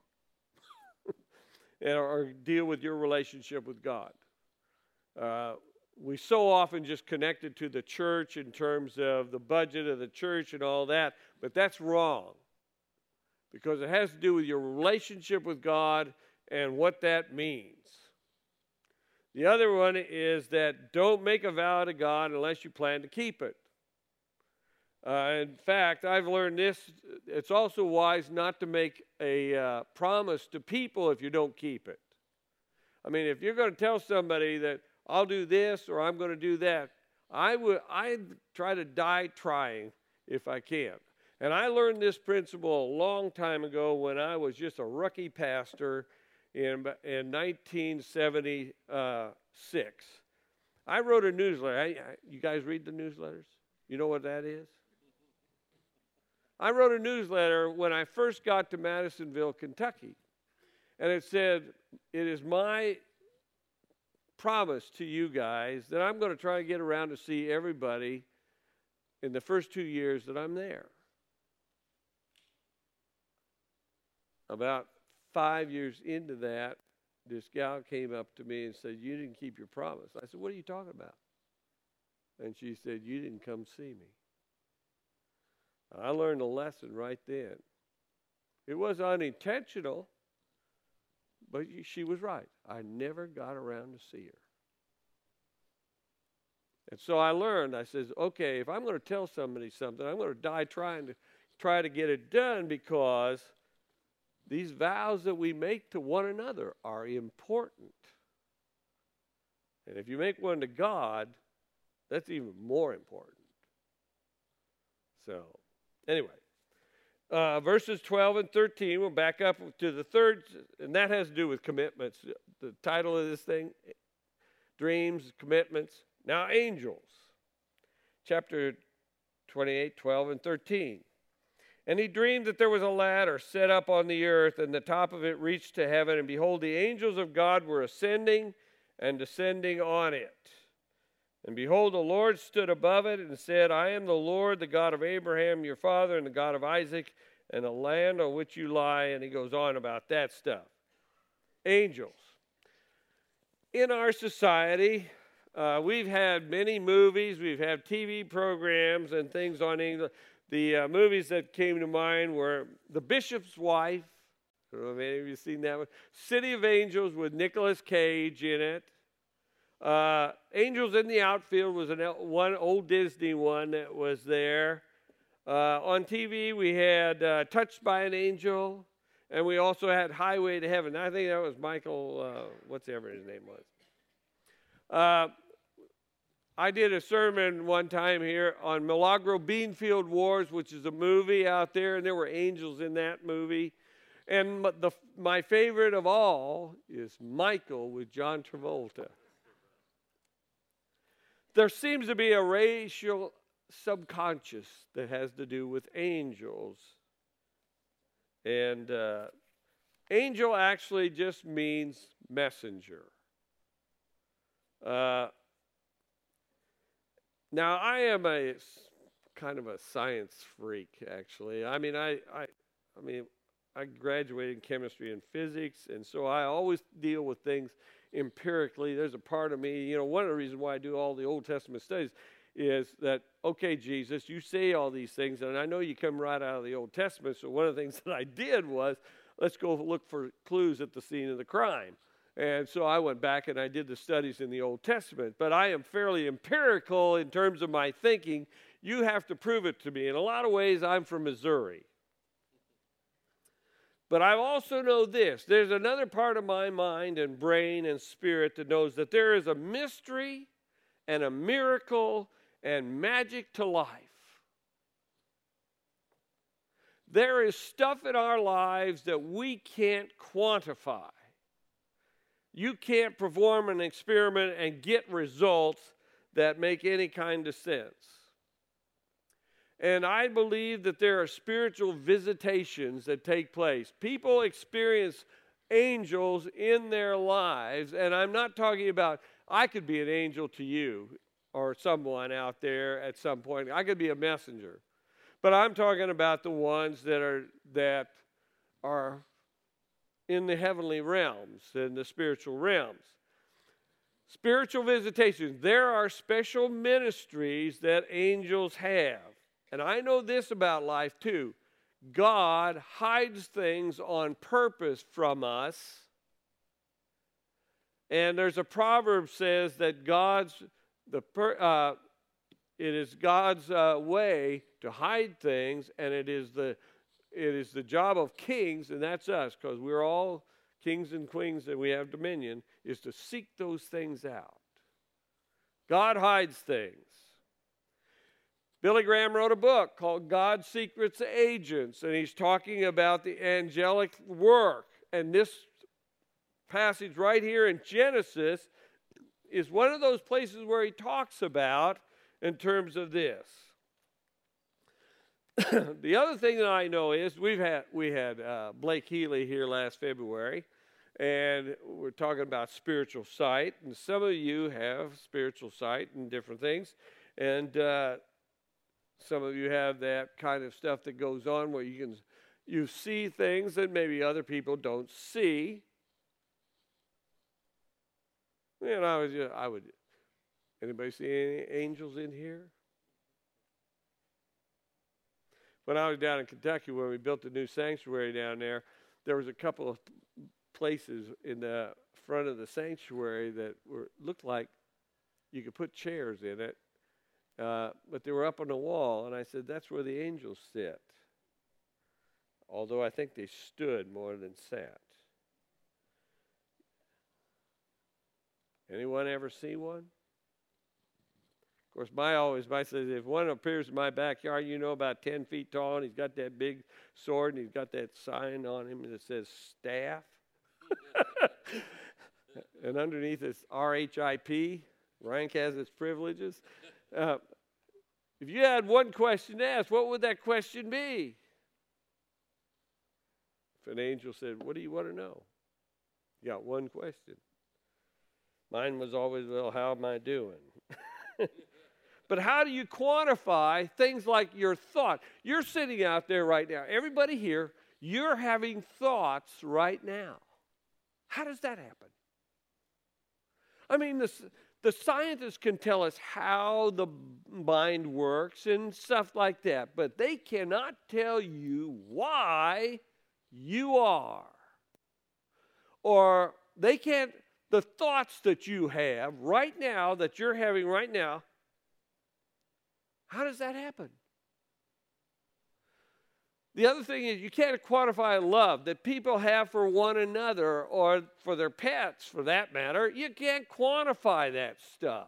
or deal with your relationship with God. Uh, we so often just connect it to the church in terms of the budget of the church and all that, but that's wrong. because it has to do with your relationship with God and what that means. The other one is that don't make a vow to God unless you plan to keep it. Uh, in fact, I've learned this. It's also wise not to make a uh, promise to people if you don't keep it. I mean, if you're going to tell somebody that I'll do this or I'm going to do that, I would I try to die trying if I can. And I learned this principle a long time ago when I was just a rookie pastor in in nineteen seventy-six. I wrote a newsletter. I, I, you guys read the newsletters? You know what that is? I wrote a newsletter when I first got to Madisonville, Kentucky. And it said, it is my promise to you guys that I'm going to try to get around to see everybody in the first two years that I'm there. About five years into that, this gal came up to me and said, you didn't keep your promise. I said, what are you talking about? And she said, you didn't come see me. I learned a lesson right then. It was unintentional, but she was right. I never got around to see her. And so I learned, I said, okay, if I'm going to tell somebody something, I'm going to die trying to try to get it done, because these vows that we make to one another are important. And if you make one to God, that's even more important. So, anyway, uh, verses twelve and thirteen, we'll back up to the third, and that has to do with commitments. The title of this thing, Dreams, Commitments. Now, angels, chapter twenty-eight, twelve, and thirteen. And he dreamed that there was a ladder set up on the earth, and the top of it reached to heaven, and behold, the angels of God were ascending and descending on it. And behold, the Lord stood above it and said, I am the Lord, the God of Abraham, your father, and the God of Isaac, and the land on which you lie. And he goes on about that stuff. Angels. In our society, uh, we've had many movies, we've had T V programs and things on angels. The uh, movies that came to mind were The Bishop's Wife. I don't know if any of you have seen that one. City of Angels with Nicolas Cage in it. Uh, Angels in the Outfield was an, one old Disney one that was there. Uh, on T V, we had uh, Touched by an Angel, and we also had Highway to Heaven. I think that was Michael, uh, whatever his name was. Uh, I did a sermon one time here on Milagro Beanfield Wars, which is a movie out there, and there were angels in that movie. And the, my favorite of all is Michael with John Travolta. There seems to be a racial subconscious that has to do with angels. And uh, angel actually just means messenger. Uh, now, I am a kind of a science freak, actually. I mean, I, I, I mean, I graduated in chemistry and physics, and so I always deal with things empirically. There's a part of me, you know, one of the reasons why I do all the Old Testament studies is that, okay, Jesus, you say all these things, and I know you come right out of the Old Testament, so one of the things that I did was, let's go look for clues at the scene of the crime. And so I went back and I did the studies in the Old Testament, but I am fairly empirical in terms of my thinking. You have to prove it to me. In a lot of ways, I'm from Missouri. But I also know this. There's another part of my mind and brain and spirit that knows that there is a mystery and a miracle and magic to life. There is stuff in our lives that we can't quantify. You can't perform an experiment and get results that make any kind of sense. And I believe that there are spiritual visitations that take place. People experience angels in their lives, and I'm not talking about, I could be an angel to you or someone out there at some point. I could be a messenger. But I'm talking about the ones that are that are in the heavenly realms, in the spiritual realms. Spiritual visitations. There are special ministries that angels have. And I know this about life too. God hides things on purpose from us. And there's a proverb says that God's the per, uh, it is God's uh, way to hide things, and it is the it is the job of kings, and that's us, because we're all kings and queens and we have dominion, is to seek those things out. God hides things. Billy Graham wrote a book called God's Secret Agents, and he's talking about the angelic work. And this passage right here in Genesis is one of those places where he talks about in terms of this. The other thing that I know is we've had we had uh, Blake Healy here last February, and we're talking about spiritual sight. And some of you have spiritual sight and different things, and uh, some of you have that kind of stuff that goes on where you can you see things that maybe other people don't see. And I was I would. Anybody see any angels in here? When I was down in Kentucky, when we built the new sanctuary down there, there was a couple of places in the front of the sanctuary that were looked like you could put chairs in it, uh, but they were up on the wall, and I said, that's where the angels sit. Although I think they stood more than sat. Anyone ever see one? Of course, my always my says if one appears in my backyard, you know, about ten feet tall, and he's got that big sword, and he's got that sign on him that says staff, and underneath it's R H I P. Rank has its privileges. Uh, if you had one question to ask, what would that question be? If an angel said, "What do you want to know?" You got one question. Mine was always, "Well, how am I doing?" But how do you quantify things like your thought? You're sitting out there right now. Everybody here, you're having thoughts right now. How does that happen? I mean, the, the scientists can tell us how the mind works and stuff like that, but they cannot tell you why you are. Or they can't, the thoughts that you have right now, that you're having right now, how does that happen? The other thing is you can't quantify love that people have for one another or for their pets, for that matter. You can't quantify that stuff.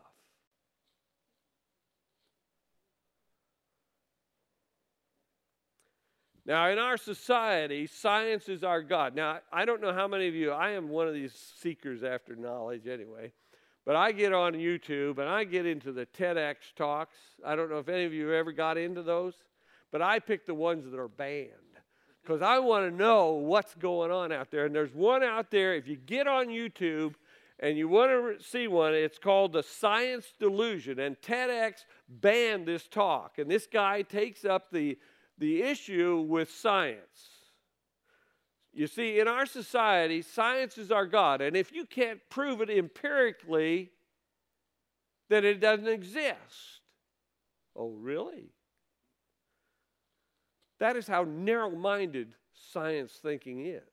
Now, in our society, science is our God. Now, I don't know how many of you, I am one of these seekers after knowledge anyway. But I get on YouTube and I get into the TEDx talks. I don't know if any of you ever got into those, but I pick the ones that are banned because I want to know what's going on out there. And there's one out there, if you get on YouTube and you want to see one, it's called The Science Delusion. And TEDx banned this talk. And this guy takes up the, the issue with science. You see, in our society, science is our God. And if you can't prove it empirically, then it doesn't exist. Oh, really? That is how narrow-minded science thinking is.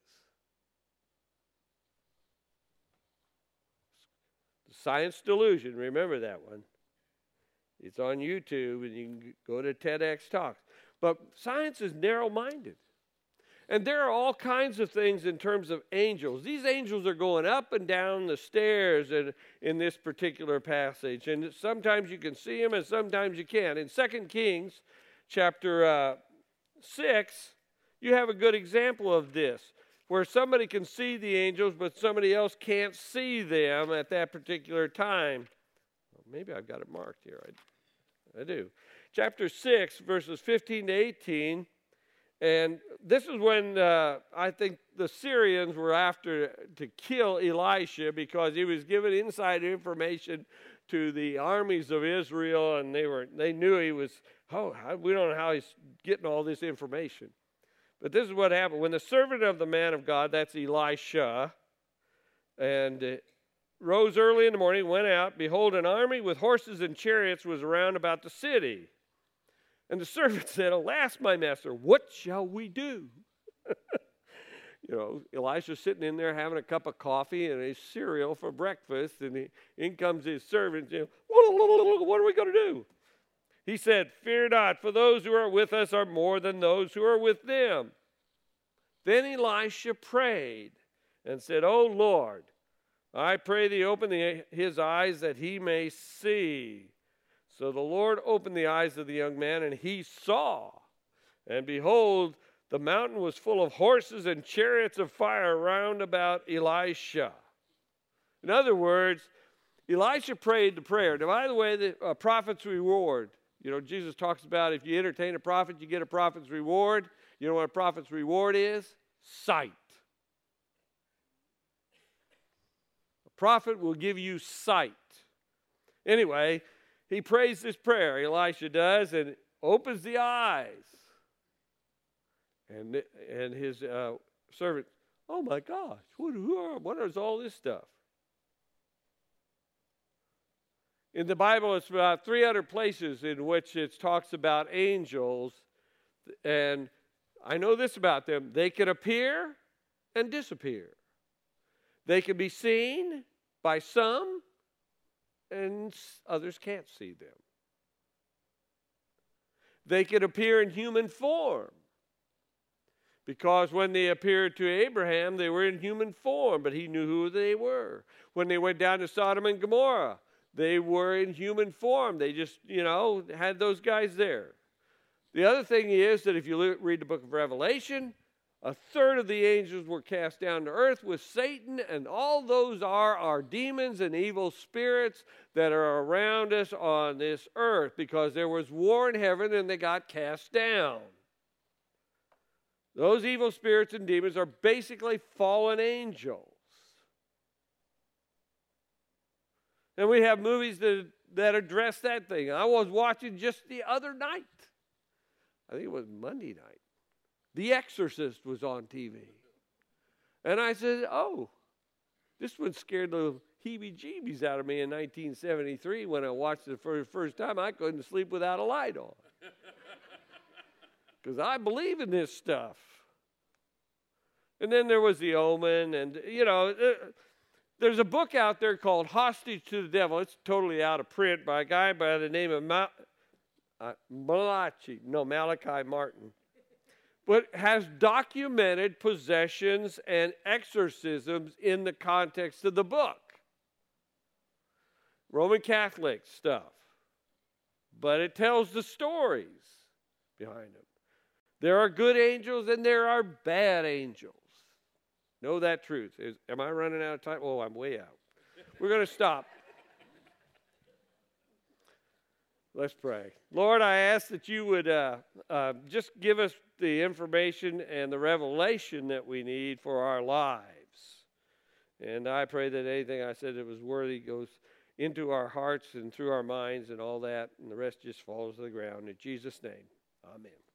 The Science Delusion, remember that one. It's on YouTube, and you can go to TEDx Talks. But science is narrow-minded. And there are all kinds of things in terms of angels. These angels are going up and down the stairs in, in this particular passage. And sometimes you can see them and sometimes you can't. In Second Kings chapter uh, six, you have a good example of this, where somebody can see the angels, but somebody else can't see them at that particular time. Well, maybe I've got it marked here. I, I do. Chapter six, verses fifteen to eighteen. And this is when uh, I think the Syrians were after to kill Elisha because he was giving inside information to the armies of Israel, and they were they knew he was, oh, we don't know how he's getting all this information. But this is what happened. When the servant of the man of God, that's Elisha, and uh, rose early in the morning, went out, behold, an army with horses and chariots was around about the city. And the servant said, alas, my master, what shall we do? You know, Elisha's sitting in there having a cup of coffee and a cereal for breakfast, and he, in comes his servant. You know, what are we going to do? He said, fear not, for those who are with us are more than those who are with them. Then Elisha prayed and said, O Lord, I pray thee open the, his eyes that he may see. So the Lord opened the eyes of the young man, and he saw. And behold, the mountain was full of horses and chariots of fire round about Elisha. In other words, Elisha prayed the prayer. Now, by the way, the uh, prophet's reward. You know, Jesus talks about if you entertain a prophet, you get a prophet's reward. You know what a prophet's reward is? Sight. A prophet will give you sight. Anyway, he prays this prayer, Elisha does, and opens the eyes. And, and his uh, servant, oh my gosh, what, who are, what is all this stuff? In the Bible, it's about three hundred places in which it talks about angels. And I know this about them. They can appear and disappear. They can be seen by some, and others can't see them. They can appear in human form. Because when they appeared to Abraham, they were in human form, but he knew who they were. When they went down to Sodom and Gomorrah, they were in human form. They just, you know, had those guys there. The other thing is that if you read the book of Revelation, a third of the angels were cast down to earth with Satan, and all those are our demons and evil spirits that are around us on this earth, because there was war in heaven and they got cast down. Those evil spirits and demons are basically fallen angels. And we have movies that, that address that thing. I was watching just the other night. I think it was Monday night. The Exorcist was on T V. And I said, oh, this one scared the heebie-jeebies out of me in nineteen seventy-three when I watched it for the first time. I couldn't sleep without a light on. Because I believe in this stuff. And then there was The Omen, and, you know, there's a book out there called Hostage to the Devil. It's totally out of print by a guy by the name of Ma- uh, Malachi, no, Malachi Martin. But has documented possessions and exorcisms in the context of the book. Roman Catholic stuff. But it tells the stories behind them. There are good angels and there are bad angels. Know that truth. Is, am I running out of time? Oh, I'm way out. We're going to stop. Let's pray. Lord, I ask that you would uh, uh, just give us the information and the revelation that we need for our lives. And I pray that anything I said that was worthy goes into our hearts and through our minds and all that, and the rest just falls to the ground. In Jesus' name, amen.